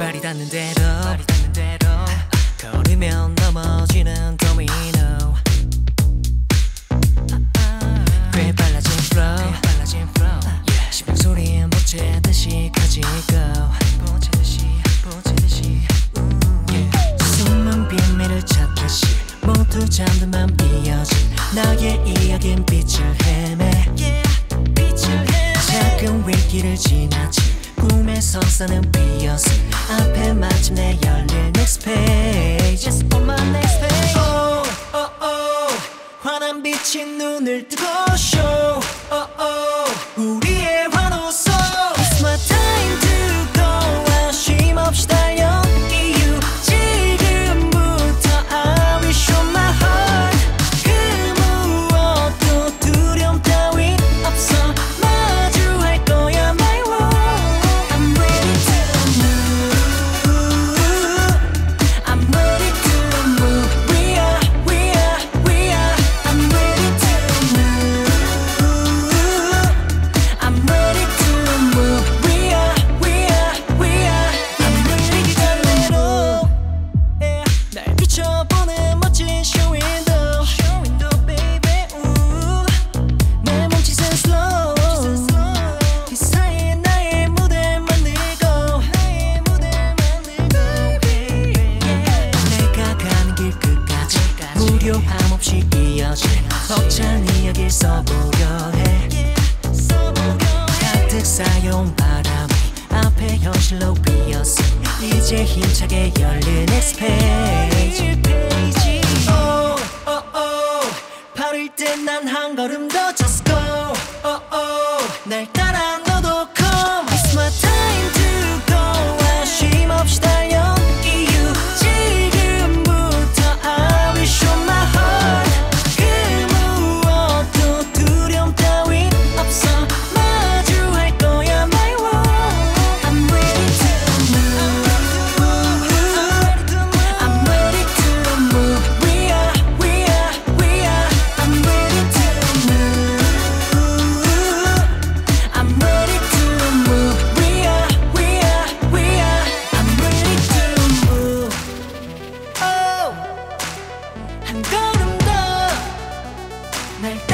발이 닿는 대로 걸으면 넘어지는 도미노. 꽤 빨라진 flow 심장소리엔 보채듯이 커지고 숨은 비밀을 찾듯이 모두 잠들만 비어진 나의 이야기는 빛을 헤매. 작은 위기를 지나친 꿈의 석선은 비어서 앞에 마침내 열릴 next page. Just on my next page. Oh, oh, oh. 환한 빛이 눈을 뜨고 show. Oh, oh. 우리의 환호성. It's my time to go. 아쉬움 없이 달려 이유 지금부터 I will show my heart. 그 무엇도 두려움 따윈 없어. 마주할 거야 my world. I'm ready to move. I'm ready to move. We are I'm ready to move. I'm ready to move. We are I'm ready 달래로 날 비춰보는 멋진 show window baby. 내 몸짓은 slow. 그 사이에 나의 무대 만들고 내가 가는 길 끝까지 무료함 없이 이어진 벅찬 이야기를 써보려 해. 가득 쌓여온 바람이 앞에 현실로 비었어. 이제 힘차게 열린 next page. Oh, oh, oh. 바를 때 난 한 걸음 더 just go. Oh, oh. 날 따라 너도 come. It's my time to go. 아쉬움 없이 달려 이유 지금부터 I will show my heart. 그 무엇도 두려움 따윈 없어. 마주할 거야 my world. I'm ready to move. I'm ready to move. We are I'm ready to move. I'm ready to move. We are I'm ready to move. Oh, 한 걸음 더 날